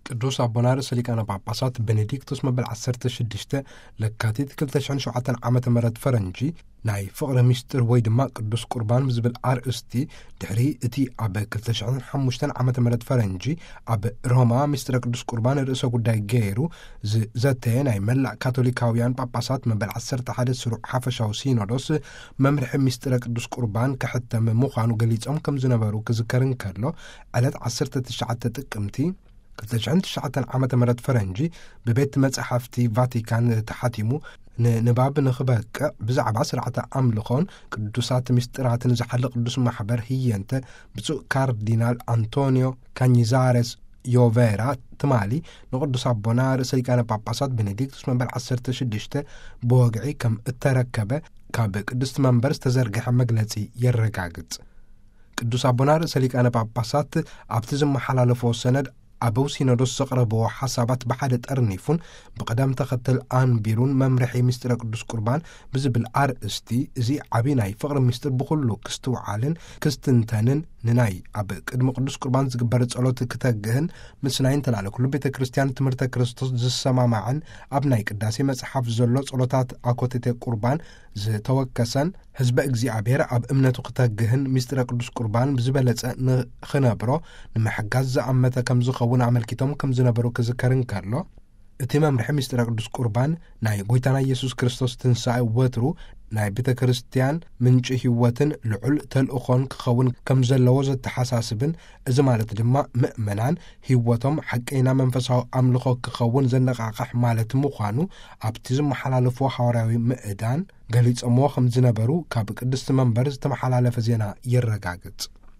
ቅዱስ አቡነ ርእሰ ሊቃነ ጳጳሳት ቤኔዲክቶስ መበል 16 ለካቲት 2007 ዓመተ ምህረት ፈረንጂ ናይ ፍቅሪ ምስጢር ወይ ድማ ቅዱስ ቁርባን ዝብል አርእስቲ ድሕሪ እቲ ኣብ 2005 ዓመተ ምህረት ፈረንጂ ኣብ ሮማ ምስጢር ቅዱስ ቁርባን ርእሰ ጉዳይ ገይሩ ዘተየ ናይ መላእ ካቶሊካውያን ጳጳሳት መበል 11 ስሩዕ ሓፈሻዊ ሲኖዶስ መምርሒ ምስጢር ቅዱስ ቁርባን ከሕተም ምዃኑ ገሊጾም ከም ዝነበሩ ክዝከር እንከሎ ዕለት 19 ጥቅምቲ 2009 ዓመተ ምህረት ፈረንጂ በቤት መጻሕፍቲ ቫቲካን ተሓቲሙ ንባብ ንኽበቅዕ ብዛዕባ ስርዓተ ኣምልኾን ቅዱሳት ምስጢራትን ዝሓለ ቅዱስ ማሕበር ህየንተ ብፁዕ ካርዲናል አንቶኒዮ ካኒዛሬስ ዮቬራ ትማሊ ንቅዱስ አቡነ ርእሰ ሊቃነ ጳጳሳት ቤኔዲክቶስ መበል 16 ብወግዒ ከም እተረከበ ካብ ቅድስት መንበር ዝተዘርግሐ መግለጺ የረጋግጽ። ቅዱስ አቡነ ርእሰ ሊቃነ ጳጳሳት ኣብቲ ዝመሓላለፎ ሰነድ አበው ሲኖዶስ ዘቕረብዎ ሓሳባት ብሓደ ጠርኒፉን ብቅደም ተኸተል አንቢሩን መምርሒ ምስጢረ ቅዱስ ቁርባን ብዝብል አርእስቲ እዚ ዓብይ ናይ ፍቅሪ ምስጢር ብኩሉ ክስትውዓልን ክስትንተንን ንናይ ኣብ ቅድሚ ቅዱስ ቁርባን ዝግበር ጸሎት ክተግህን ምስ ናይ እንተላለኩሉ ቤተ ክርስቲያን ትምህርተ ክርስቶስ ዝሰማማዕን ኣብ ናይ ቅዳሴ መጽሓፍ ዘሎ ጸሎታት አኮቴተ ቁርባን ዝተወከሰን ህዝበ እግዚአብሔር ኣብ እምነቱ ክተግህን ምስጢረ ቅዱስ ቁርባን ብዝበለጸ ንኽነብሮ ንምሕጋዝ ዝኣመተ ከም ዝኸውን ኣመልኪቶም ከም ዝነበሩ ክዝከር እንከሎ እቲ መምርሒ ምስጢረ ቅዱስ ቁርባን ናይ ጎይታና ኢየሱስ ክርስቶስ ትንሣኤ ወትሩ ናይ ቤተ ክርስቲያን ምንጪ ህይወትን ልዑል ተልእኾን ክኸውን ከም ዘለዎ ዘተሓሳስብን እዚ ማለት ድማ ምእመናን ህይወቶም ሓቀኛ መንፈሳዊ ኣምልኾ ክኸውን ዘነቃቅሕ ማለት ምዃኑ ኣብቲ ዝመሓላለፎ ሐዋርያዊ ምእዳን ገሊጾሞ ከም ዝነበሩ ካብ ቅድስት መንበር ዝተመሓላለፈ ዜና የረጋግጽ።